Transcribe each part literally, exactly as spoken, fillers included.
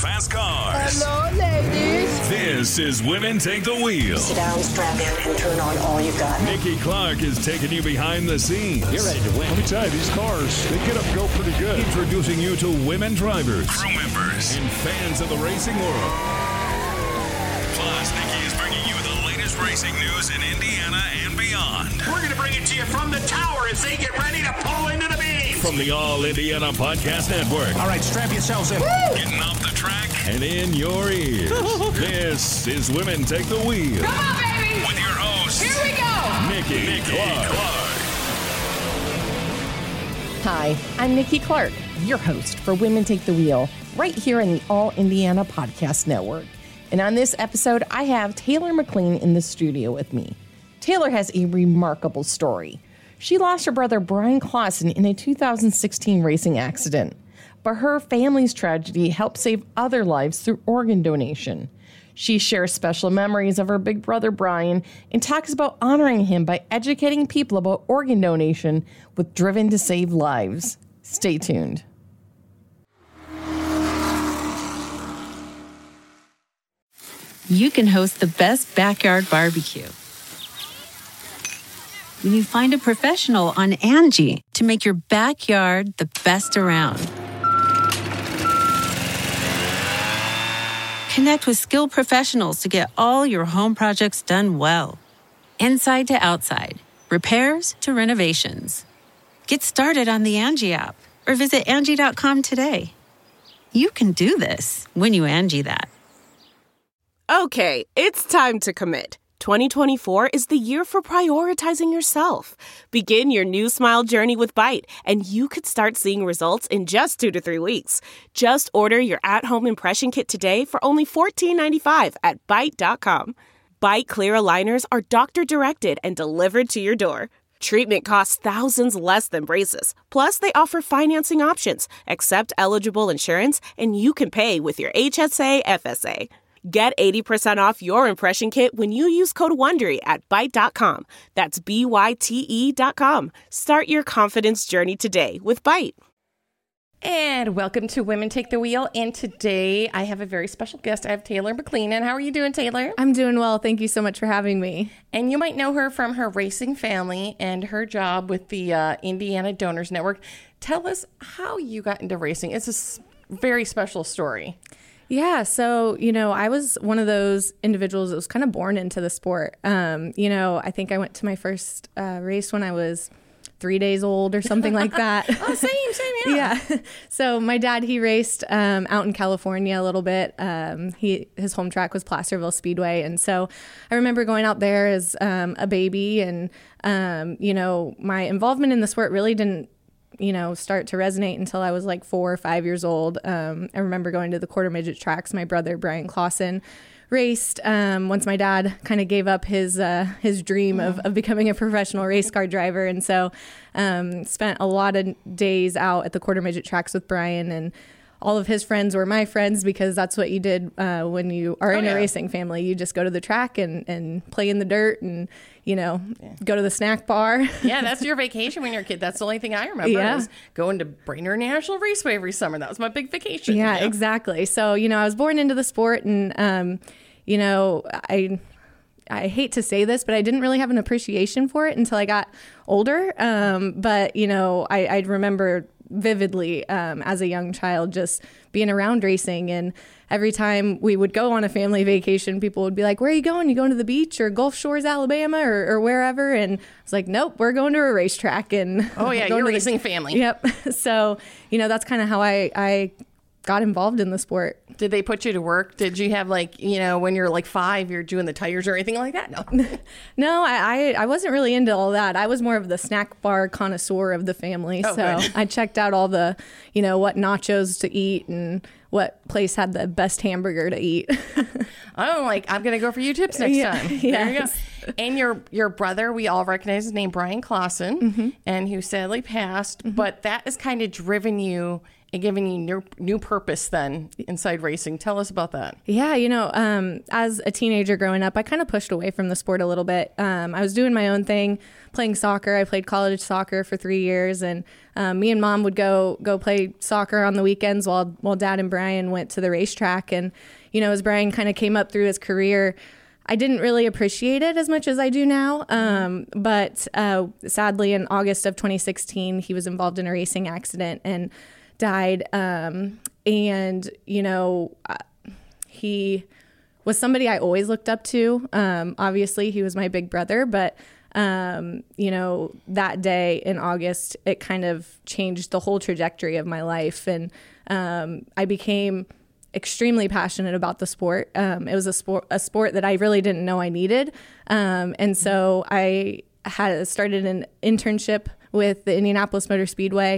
fast cars. Hello, ladies. This is Women Take the Wheel. Sit down, strap in, and turn on all you got. Nikki Clark is taking you behind the scenes. You're ready to win. Let me tell you, these cars, they get up and go pretty good. Introducing you to women drivers, crew members, and fans of the racing world. Plus, Nikki is bringing you the latest racing news in Indiana and beyond. We're going to bring it to you from the tower as they get ready to pull into the beam. From the All Indiana Podcast Network. All right, strap yourselves in. Woo! Getting off the track and in your ears. This is Women Take the Wheel. Come on, baby. With your host, Here we go. Nikki, Nikki Clark. Clark. Hi, I'm Nikki Clark, your host for Women Take the Wheel, right here in the All Indiana Podcast Network. And on this episode, I have Taylor McLean in the studio with me. Taylor has a remarkable story. She lost her brother Brian Clausen in a two thousand sixteen racing accident, but her family's tragedy helped save other lives through organ donation. She shares special memories of her big brother Brian and talks about honoring him by educating people about organ donation with Driven to Save Lives. Stay tuned. You can host the best backyard barbecue when you find a professional on Angie to make your backyard the best around. Connect with skilled professionals to get all your home projects done well. Inside to outside, repairs to renovations. Get started on the Angie app or visit Angie dot com today. You can do this when you Angie that. Okay, it's time to commit. twenty twenty-four is the year for prioritizing yourself. Begin your new smile journey with Byte, and you could start seeing results in just two to three weeks. Just order your at-home impression kit today for only fourteen ninety-five at Byte dot com. Byte Clear aligners are doctor-directed and delivered to your door. Treatment costs thousands less than braces. Plus, they offer financing options, accept eligible insurance, and you can pay with your H S A F S A. Get eighty percent off your impression kit when you use code WONDERY at Byte dot com. That's B Y T E dot com. Start your confidence journey today with Byte. And welcome to Women Take the Wheel. And today I have a very special guest. I have Taylor McLean. And how are you doing, Taylor? I'm doing well. Thank you so much for having me. And you might know her from her racing family and her job with the uh, Indiana Donors Network. Tell us how you got into racing. It's a s- very special story. Yeah. So, you know, I was one of those individuals that was kind of born into the sport. Um, you know, I think I went to my first uh, race when I was three days old or something like that. Oh, same, same, yeah. Yeah. So my dad, he raced um, out in California a little bit. Um, he his home track was Placerville Speedway. And so I remember going out there as um, a baby and, um, you know, my involvement in the sport really didn't you know, start to resonate until I was like four or five years old. Um, I remember going to the quarter midget tracks. My brother, Brian Clausen, raced um, once my dad kind of gave up his uh, his dream of, of becoming a professional race car driver. And so um, spent a lot of days out at the quarter midget tracks with Brian, and all of his friends were my friends because that's what you did uh, when you are oh, in yeah. a racing family. You just go to the track and, and play in the dirt and, you know, yeah. go to the snack bar. Yeah, that's your vacation when you're a kid. That's the only thing I remember yeah. was going to Brainerd National Raceway every summer. That was my big vacation. Yeah, you know? exactly. So, you know, I was born into the sport and, um, you know, I... I hate to say this, but I didn't really have an appreciation for it until I got older. Um, but, you know, I, I remember vividly um, as a young child just being around racing. And every time we would go on a family vacation, people would be like, where are you going? You going to the beach or Gulf Shores, Alabama or, or wherever? And I was like, nope, we're going to a racetrack. And oh, yeah, you're a racing the, family. Yep. So, you know, that's kind of how I, I got involved in the sport. Did they put you to work? Did you have like, you know, when you're like five, you're doing the tires or anything like that? No, no, I, I wasn't really into all that. I was more of the snack bar connoisseur of the family. Oh, so good. I checked out all the, you know, what nachos to eat and what place had the best hamburger to eat. I'm like, I'm going to go for you tips next yeah, time. Yes. There you go. And your your brother, we all recognize his name, Brian Clausen, mm-hmm. and who sadly passed. Mm-hmm. But that has kind of driven you and giving you new, new purpose then inside racing. Tell us about that. Yeah, you know, um, as a teenager growing up, I kind of pushed away from the sport a little bit. Um, I was doing my own thing, playing soccer. I played college soccer for three years, and um, me and Mom would go go play soccer on the weekends while while Dad and Brian went to the racetrack. And, you know, as Brian kind of came up through his career, I didn't really appreciate it as much as I do now. Um, but uh, sadly, in August of twenty sixteen, he was involved in a racing accident and died. Um, and, you know, uh, he was somebody I always looked up to. Um, obviously, he was my big brother, but, um, you know, that day in August, it kind of changed the whole trajectory of my life. And um, I became extremely passionate about the sport. Um, it was a sport, a sport that I really didn't know I needed. Um, and so I had started an internship with the Indianapolis Motor Speedway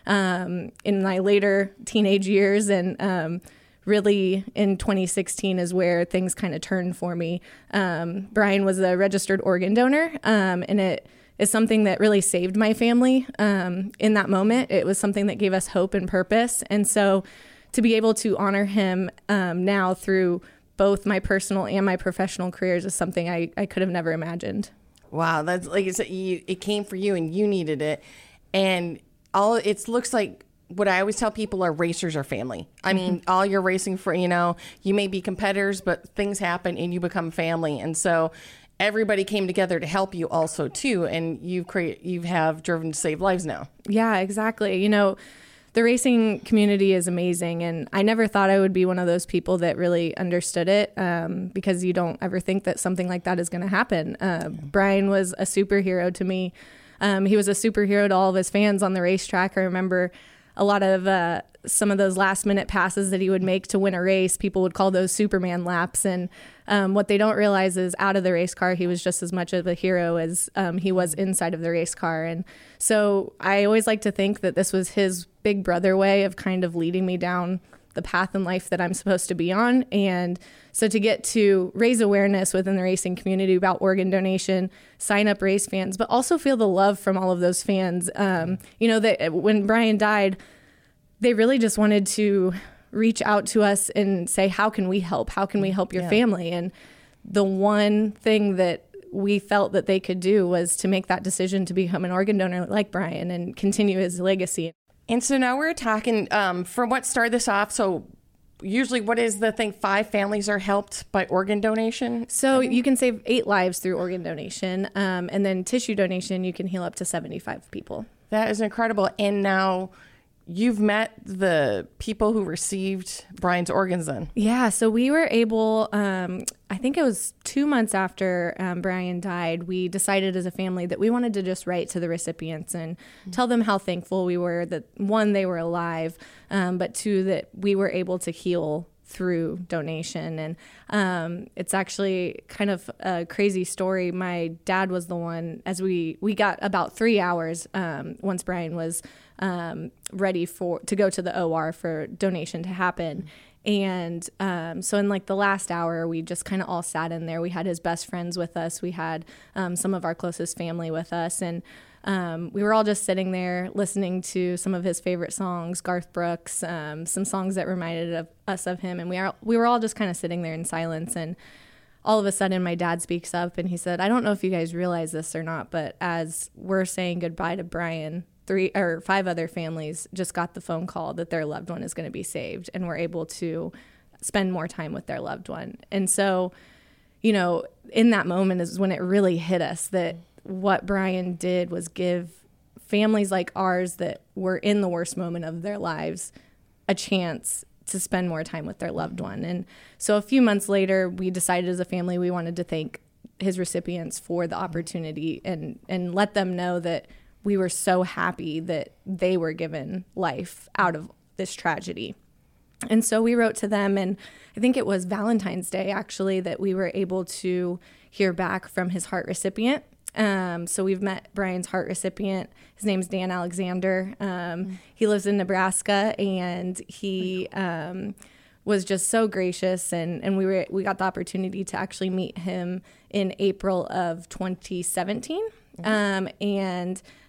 um, in my later teenage years. And um, really in twenty sixteen is where things kind of turned for me. Um, Brian was a registered organ donor, um, and it is something that really saved my family um, in that moment. It was something that gave us hope and purpose. And so to be able to honor him um, now through both my personal and my professional careers is something I, I could have never imagined. Wow, that's like you said, you, it came for you and you needed it. And all it looks like what I always tell people are racers are family. I mean, mm-hmm. all you're racing for, you know, you may be competitors, but things happen and you become family. And so everybody came together to help you also too. And you've create, you have driven to save lives now. Yeah, exactly. You know, the racing community is amazing, and I never thought I would be one of those people that really understood it um, because you don't ever think that something like that is going to happen. Uh, Brian was a superhero to me. Um, he was a superhero to all of his fans on the racetrack. I remember a lot of uh, some of those last minute passes that he would make to win a race. People would call those Superman laps. And um, what they don't realize is out of the race car, he was just as much of a hero as um, he was inside of the race car. And so I always like to think that this was his big brother way of kind of leading me down the path in life that I'm supposed to be on. And so to get to raise awareness within the racing community about organ donation, sign up race fans, but also feel the love from all of those fans. Um, you know, that when Brian died, they really just wanted to reach out to us and say, how can we help? How can we help your yeah. family? And the one thing that we felt that they could do was to make that decision to become an organ donor like Brian and continue his legacy. And so now we're talking um, from what started this off. So usually what is the thing? Five families are helped by organ donation. So you can save eight lives through organ donation. Um, and then tissue donation, you can heal up to seventy-five people. That is incredible. And now you've met the people who received Brian's organs then. Yeah, so we were able, um, I think it was two months after um, Brian died, we decided as a family that we wanted to just write to the recipients and mm-hmm. tell them how thankful we were that, one, they were alive, um, but two, that we were able to heal through donation. And um, it's actually kind of a crazy story. My dad was the one, as we, we got about three hours um, once Brian was um, ready for to go to the O R for donation to happen. And um, so in like the last hour, we just kind of all sat in there. We had his best friends with us. We had um, some of our closest family with us. And Um, we were all just sitting there listening to some of his favorite songs, Garth Brooks, um, some songs that reminded of us of him. And we are we were all just kind of sitting there in silence. And all of a sudden, my dad speaks up and he said, I don't know if you guys realize this or not, but as we're saying goodbye to Brian, three or five other families just got the phone call that their loved one is going to be saved, and we're able to spend more time with their loved one. And so, you know, in that moment is when it really hit us that what Brian did was give families like ours that were in the worst moment of their lives a chance to spend more time with their loved one. And so a few months later, we decided as a family we wanted to thank his recipients for the opportunity and, and let them know that we were so happy that they were given life out of this tragedy. And so we wrote to them, and I think it was Valentine's Day, actually, that we were able to hear back from his heart recipient. Um, so we've met Brian's heart recipient. His name's Dan Alexander. Um, mm-hmm. He lives in Nebraska, and he um, was just so gracious. And, and we were we got the opportunity to actually meet him in April of twenty seventeen. Mm-hmm. Um, and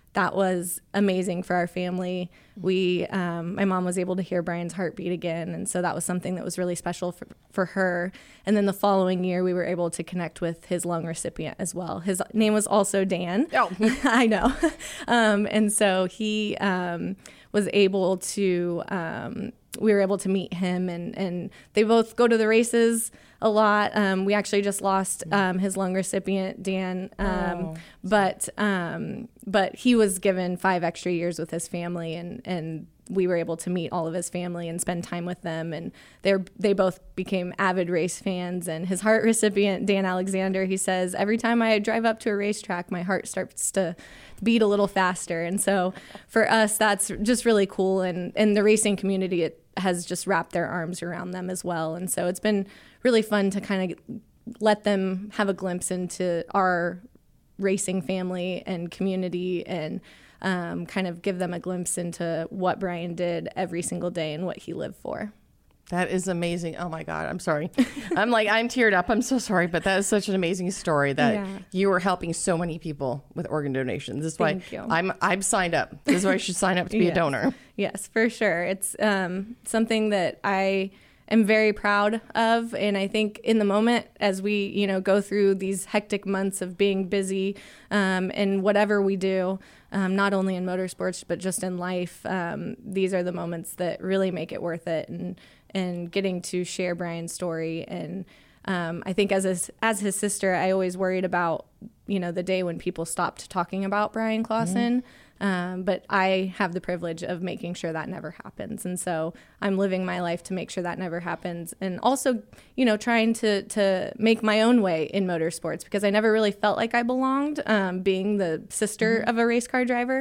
that was amazing for our family. We, um, my mom was able to hear Brian's heartbeat again, and so that was something that was really special for, for her. And then the following year, we were able to connect with his lung recipient as well. His name was also Dan. Oh, I know. Um, and so he um, was able to, um, we were able to meet him, and, and they both go to the races a lot. Um, we actually just lost um, his lung recipient, Dan, um, Oh. but um, but he was given five extra years with his family, and, and we were able to meet all of his family and spend time with them. And they they both became avid race fans. And his heart recipient, Dan Alexander, he says, every time I drive up to a racetrack, my heart starts to beat a little faster. And so for us, that's just really cool. And in the racing community, it has just wrapped their arms around them as well. And so it's been really fun to kind of let them have a glimpse into our racing family and community, and um, kind of give them a glimpse into what Brian did every single day and what he lived for. That is amazing. Oh my God, I'm sorry. I'm like, I'm teared up. I'm so sorry, but that is such an amazing story that Yeah. you were helping so many people with organ donations. This is why Thank you. I'm I'm signed up. This is why I should sign up to be Yes. a donor. Yes, for sure. It's um, something that I am very proud of. And I think in the moment, as we, you know, go through these hectic months of being busy um, and whatever we do, um, not only in motorsports, but just in life, um, these are the moments that really make it worth it. And, and getting to share Brian's story. And um, I think as his, as his sister, I always worried about, you know, the day when people stopped talking about Brian Clausen. Mm-hmm. Um, but I have the privilege of making sure that never happens. And so I'm living my life to make sure that never happens. And also, you know, trying to, to make my own way in motorsports, because I never really felt like I belonged, um, being the sister mm-hmm. of a race car driver.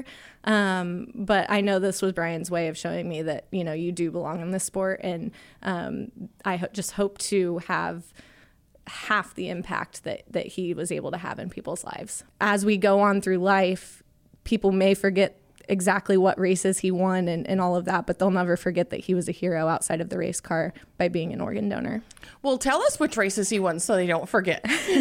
Um, but I know this was Brian's way of showing me that, you know, you do belong in this sport. And um, I ho- just hope to have half the impact that, that he was able to have in people's lives. As we go on through life, people may forget exactly what races he won and, and all of that, but they'll never forget that he was a hero outside of the race car by being an organ donor. Well, tell us which races he won so they don't forget.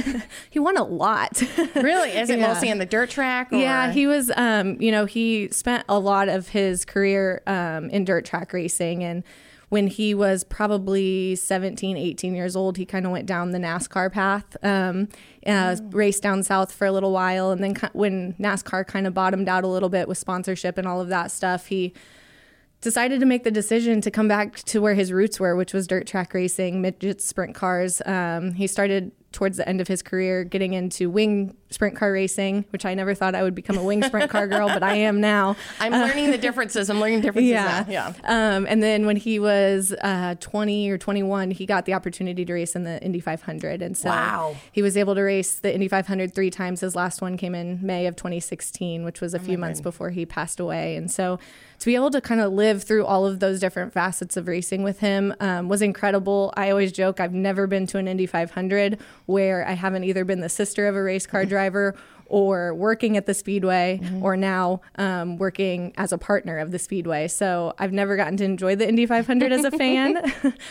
He won a lot. Really? Is it Yeah. mostly on the dirt track? Or? Yeah, he was, um, you know, he spent a lot of his career um, in dirt track racing. And when he was probably seventeen, eighteen years old, he kind of went down the NASCAR path, um, uh, oh. raced down south for a little while. And then when NASCAR kind of bottomed out a little bit with sponsorship and all of that stuff, he decided to make the decision to come back to where his roots were, which was dirt track racing, midget sprint cars. Um, he started towards the end of his career getting into wing sprint car racing, which I never thought I would become a wing sprint car girl, but I am now. I'm learning the differences. I'm learning differences yeah. now. Yeah. Um, and then when he was uh, twenty or twenty-one, he got the opportunity to race in the Indy five hundred. And so wow. he was able to race the Indy five hundred three times. His last one came in May of twenty sixteen, which was a few months before he passed away. And so to be able to kind of live through all of those different facets of racing with him um, was incredible. I always joke I've never been to an Indy five hundred where I haven't either been the sister of a race car driver or working at the Speedway mm-hmm. or now um, working as a partner of the Speedway. So I've never gotten to enjoy the Indy five hundred as a fan,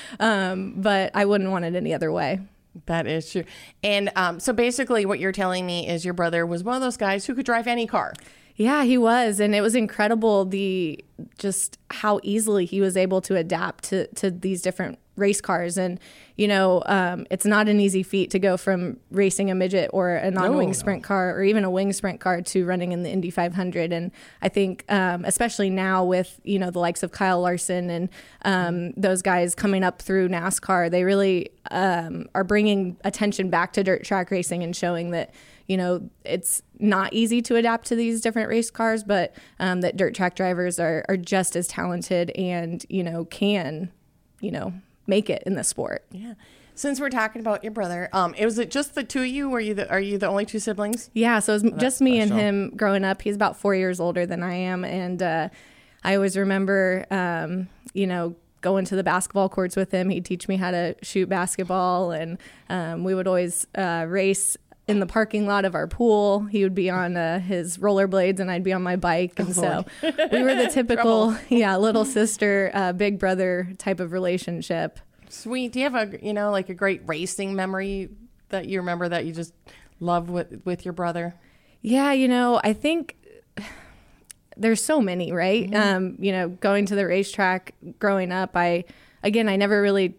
um, but I wouldn't want it any other way. That is true. And um, so basically what you're telling me is your brother was one of those guys who could drive any car. Yeah, he was. And it was incredible the just how easily he was able to adapt to, to these different race cars. And, you know, um, it's not an easy feat to go from racing a midget or a non-wing no, sprint no. car or even a wing sprint car to running in the Indy five hundred. And I think um, especially now with, you know, the likes of Kyle Larson and um, those guys coming up through NASCAR, they really um, are bringing attention back to dirt track racing and showing that, you know, it's not easy to adapt to these different race cars, but um, that dirt track drivers are, are just as talented and, you know, can, you know, make it in the sport. Yeah. Since we're talking about your brother, um, it was it just the two of you? Were you the, are you the only two siblings? Yeah. So it was oh, just me special. and him growing up. He's about four years older than I am. And uh, I always remember, um, you know, going to the basketball courts with him. He'd teach me how to shoot basketball. And um, we would always uh, race in the parking lot of our pool. He would be on uh, his rollerblades and I'd be on my bike. And so we were the typical, yeah, little sister, uh, big brother type of relationship. Sweet. Do you have a, you know, like a great racing memory that you remember that you just love with, with your brother? Yeah, you know, I think there's so many, right? Mm-hmm. Um, you know, going to the racetrack growing up, I, again, I never really,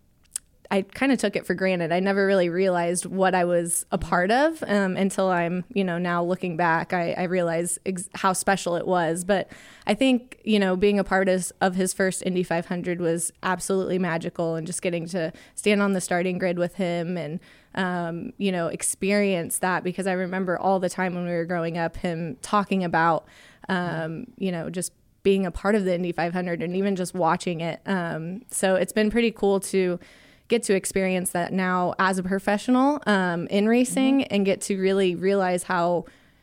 I kind of took it for granted. I never really realized what I was a part of um, until I'm, you know, now looking back, I, I realize ex- how special it was. But I think, you know, being a part of, of his first Indy five hundred was absolutely magical, and just getting to stand on the starting grid with him and, um, you know, experience that, because I remember all the time when we were growing up, him talking about, um, you know, just being a part of the Indy five hundred and even just watching it. Um, so it's been pretty cool to get to experience that now as a professional um, in racing, mm-hmm. and get to really realize how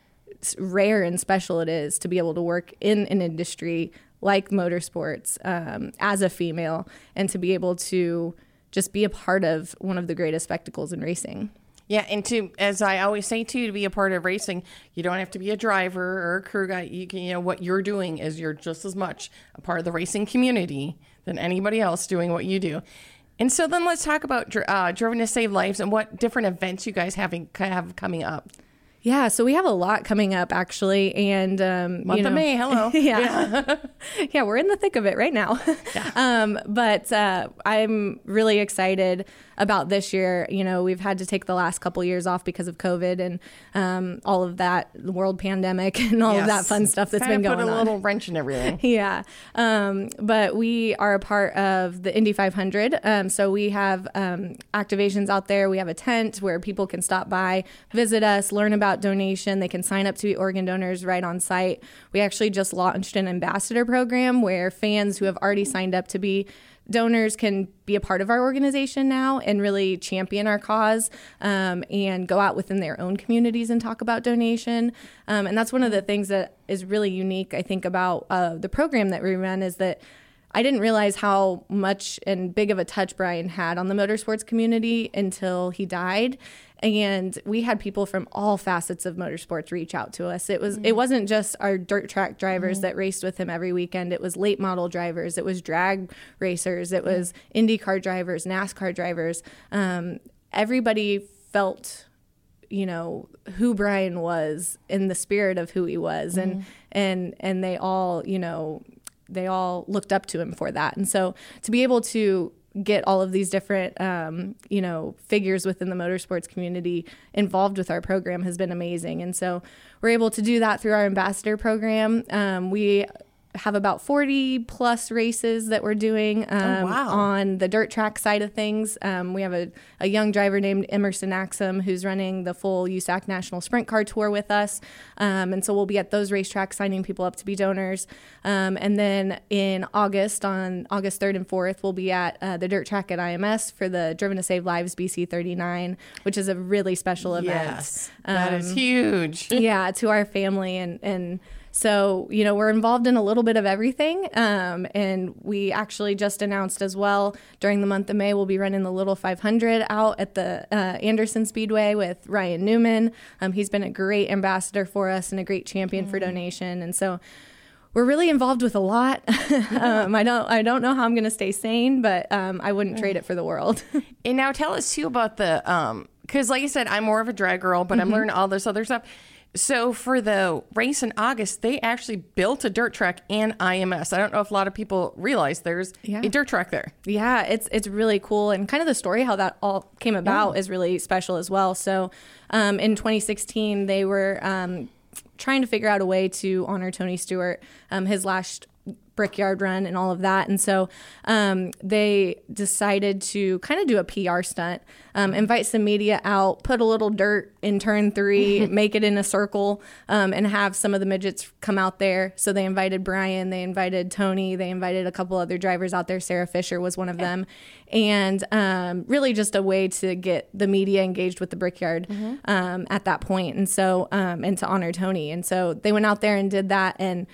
rare and special it is to be able to work in an industry like motorsports um, as a female, and to be able to just be a part of one of the greatest spectacles in racing. Yeah, and to, as I always say too, to be a part of racing, you don't have to be a driver or a crew guy. You can, you know, what you're doing is you're just as much a part of the racing community than anybody else doing what you do. And so then let's talk about uh, Driven to Save Lives and what different events you guys having have coming up. Yeah, so we have a lot coming up, actually, and um, month you know, of May. Hello, yeah, yeah. yeah, we're in the thick of it right now. Yeah. um, but uh, I'm really excited about this year. You know, we've had to take the last couple years off because of COVID and um, all of that, the world pandemic and all yes. of that fun stuff that's kind been going on. Put a little wrench in everything. yeah, um, but we are a part of the Indy five hundred, um, so we have um, activations out there. We have a tent where people can stop by, visit us, learn about donation. They can sign up to be organ donors right on site. We actually just launched an ambassador program where fans who have already signed up to be donors can be a part of our organization now and really champion our cause um, and go out within their own communities and talk about donation. Um, and that's one of the things that is really unique, I think, about uh, the program that we run, is that I didn't realize how much and big of a touch Brian had on the motorsports community until he died. And we had people from all facets of motorsports reach out to us. It was mm-hmm. it wasn't just our dirt track drivers mm-hmm. that raced with him every weekend. It was late model drivers. It was drag racers. It was IndyCar drivers, NASCAR drivers. Um, everybody felt, you know, who Brian was in the spirit of who he was, mm-hmm. and and and they all, you know, they all looked up to him for that. And so to be able to get all of these different, um, you know, figures within the motorsports community involved with our program has been amazing. And so we're able to do that through our ambassador program. Um, we have about forty plus races that we're doing um, oh, wow. on the dirt track side of things. Um, we have a, a young driver named Emerson Axum who's running the full U S A C National Sprint Car Tour with us. Um, and so we'll be at those racetracks signing people up to be donors. Um, and then in August, on August third and fourth, we'll be at uh, the dirt track at I M S for the Driven to Save Lives B C thirty-nine, which is a really special event. Yes, that um, is huge. Yeah, to our family. And, and So, you know, we're involved in a little bit of everything. Um, and we actually just announced as well during the month of May, we'll be running the Little five hundred out at the uh, Anderson Speedway with Ryan Newman. Um, he's been a great ambassador for us and a great champion mm. for donation. And so we're really involved with a lot. um, I don't I don't know how I'm going to stay sane, but um, I wouldn't trade it for the world. And now tell us, too, about the, um, because like I said, I'm more of a drag girl, but mm-hmm. I'm learning all this other stuff. So for the race in August, they actually built a dirt track and I M S. I don't know if a lot of people realize there's yeah. a dirt track there. Yeah, it's it's really cool. And kind of the story how that all came about yeah. is really special as well. So um, in twenty sixteen, they were um, trying to figure out a way to honor Tony Stewart, um, his last Brickyard run and all of that. And so um, they decided to kind of do a P R stunt, um, invite some media out, put a little dirt in turn three, make it in a circle, um, and have some of the midgets come out there. So they invited Brian, they invited Tony, they invited a couple other drivers out there. Sarah Fisher was one of yeah. them. And um, really just a way to get the media engaged with the Brickyard mm-hmm. um, at that point. And so, um, and to honor Tony. And so they went out there and did that. And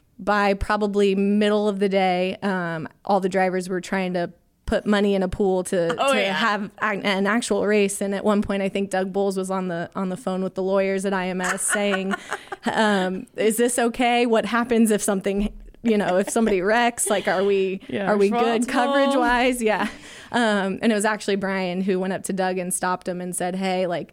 by probably middle of the day, um, all the drivers were trying to put money in a pool to, oh, to yeah. have an actual race. And at one point, I think Doug Bowles was on the on the phone with the lawyers at I M S saying, um, "Is this okay? What happens if something, you know, if somebody wrecks? Like, are we yeah, are we good coverage wise? Yeah." Um, and it was actually Brian who went up to Doug and stopped him and said, "Hey, like,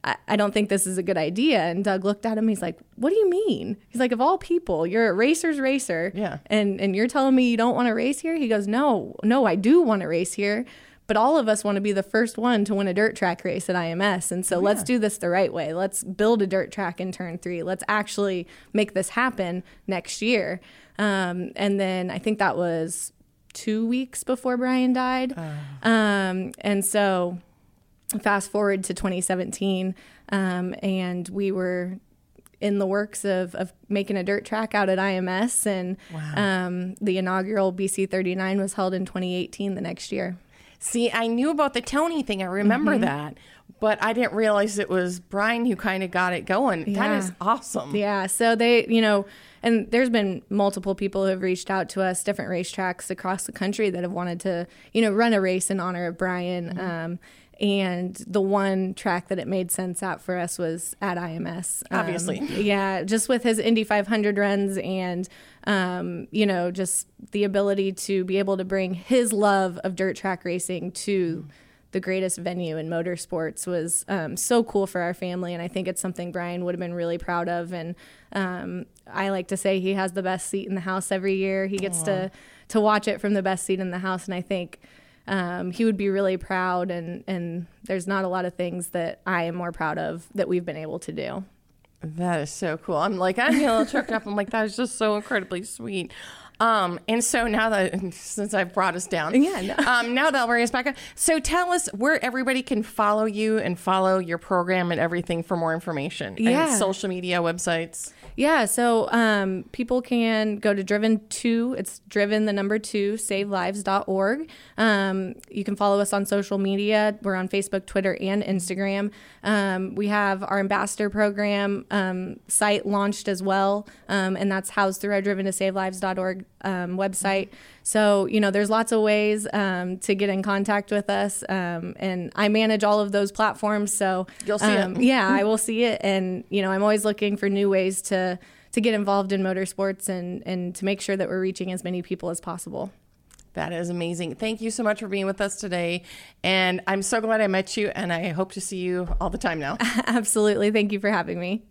I, I don't think this is a good idea. And Doug looked at him. He's like, what do you mean? He's like, of all people, you're a racer's racer. Yeah. And, and you're telling me you don't want to race here? He goes, no, no, I do want to race here. But all of us want to be the first one to win a dirt track race at I M S. And so oh, yeah. let's do this the right way. Let's build a dirt track in turn three. Let's actually make this happen next year. Um, and then I think that was two weeks before Brian died. Uh. Um, and so fast forward to twenty seventeen, um, and we were in the works of, of making a dirt track out at I M S. And wow. um, the inaugural B C thirty-nine was held in twenty eighteen, the next year. See, I knew about the Tony thing. I remember mm-hmm. that. But I didn't realize it was Brian who kind of got it going. Yeah. That is awesome. Yeah. So they, you know, and there's been multiple people who have reached out to us, different racetracks across the country that have wanted to, you know, run a race in honor of Brian. Mm-hmm. Um, and the one track that it made sense at for us was at I M S. Obviously. Um, yeah. Just with his Indy five hundred runs and, um, you know, just the ability to be able to bring his love of dirt track racing to the greatest venue in motorsports was um, so cool for our family. And I think it's something Brian would have been really proud of. And um, I like to say he has the best seat in the house every year. He gets Aww. to to watch it from the best seat in the house. And I think um, he would be really proud. And, and there's not a lot of things that I am more proud of that we've been able to do. That is so cool. I'm like, I'm getting a little choked up. I'm like, that is just so incredibly sweet. Um, and so now that, since I've brought us down, yeah, no. um, now that'll bring us back up. So tell us where everybody can follow you and follow your program and everything for more information. Yeah. And social media, websites. Yeah. So, um, people can go to Driven two. It's Driven, the number two, save lives dot org. Um, you can follow us on social media. We're on Facebook, Twitter, and Instagram. Um, we have our ambassador program, um, site launched as well. Um, and that's housed through our Driven to save lives dot org Um, website. So, you know, there's lots of ways um, to get in contact with us. Um, and I manage all of those platforms. So you'll see um, it. Yeah, I will see it. And, you know, I'm always looking for new ways to, to get involved in motorsports and, and to make sure that we're reaching as many people as possible. That is amazing. Thank you so much for being with us today. And I'm so glad I met you, and I hope to see you all the time now. Absolutely. Thank you for having me.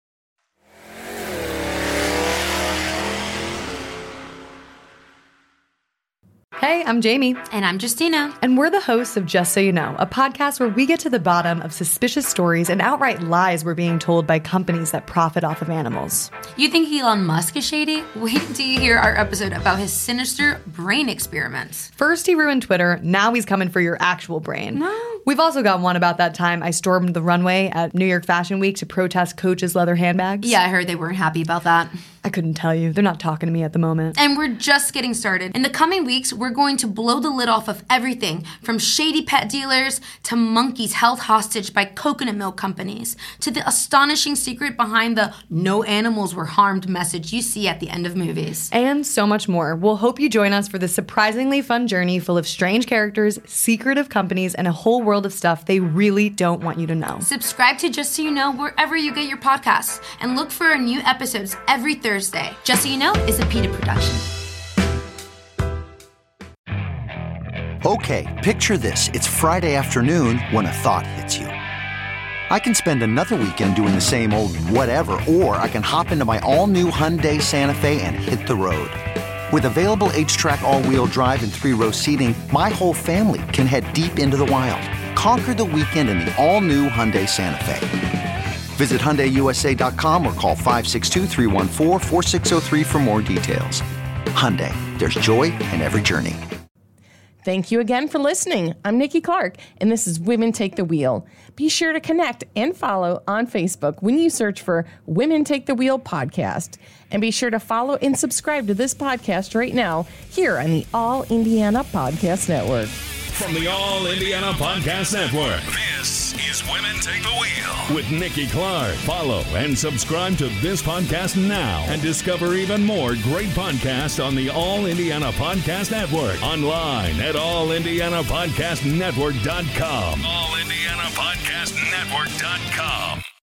Hey, I'm Jamie. And I'm Justina. And we're the hosts of Just So You Know, a podcast where we get to the bottom of suspicious stories and outright lies we're being told by companies that profit off of animals. You think Elon Musk is shady? Wait till you hear our episode about his sinister brain experiments. First he ruined Twitter, now he's coming for your actual brain. No. We've also got one about that time I stormed the runway at New York Fashion Week to protest Coach's leather handbags. Yeah, I heard they weren't happy about that. I couldn't tell you. They're not talking to me at the moment. And we're just getting started. In the coming weeks, we're going to blow the lid off of everything from shady pet dealers to monkeys held hostage by coconut milk companies to the astonishing secret behind the no animals were harmed message you see at the end of movies. And so much more. We'll hope you join us for this surprisingly fun journey full of strange characters, secretive companies, and a whole world of stuff they really don't want you to know. Subscribe to Just So You Know wherever you get your podcasts and look for our new episodes every Thursday. Just So You Know is a PETA production. Okay, picture this. It's Friday afternoon when a thought hits you. I can spend another weekend doing the same old whatever, or I can hop into my all-new Hyundai Santa Fe and hit the road. With available H-Track all-wheel drive and three-row seating, my whole family can head deep into the wild. Conquer the weekend in the all-new Hyundai Santa Fe. Visit Hyundai U S A dot com or call five six two, three one four, four six zero three for more details. Hyundai, there's joy in every journey. Thank you again for listening. I'm Nikki Clark, and this is Women Take the Wheel. Be sure to connect and follow on Facebook when you search for Women Take the Wheel podcast. And be sure to follow and subscribe to this podcast right now here on the All Indiana Podcast Network. From the All Indiana Podcast Network, this is Women Take the Wheel with Nikki Clark. Follow and subscribe to this podcast now and discover even more great podcasts on the All Indiana Podcast Network. Online at all indiana podcast network dot com. all indiana podcast network dot com.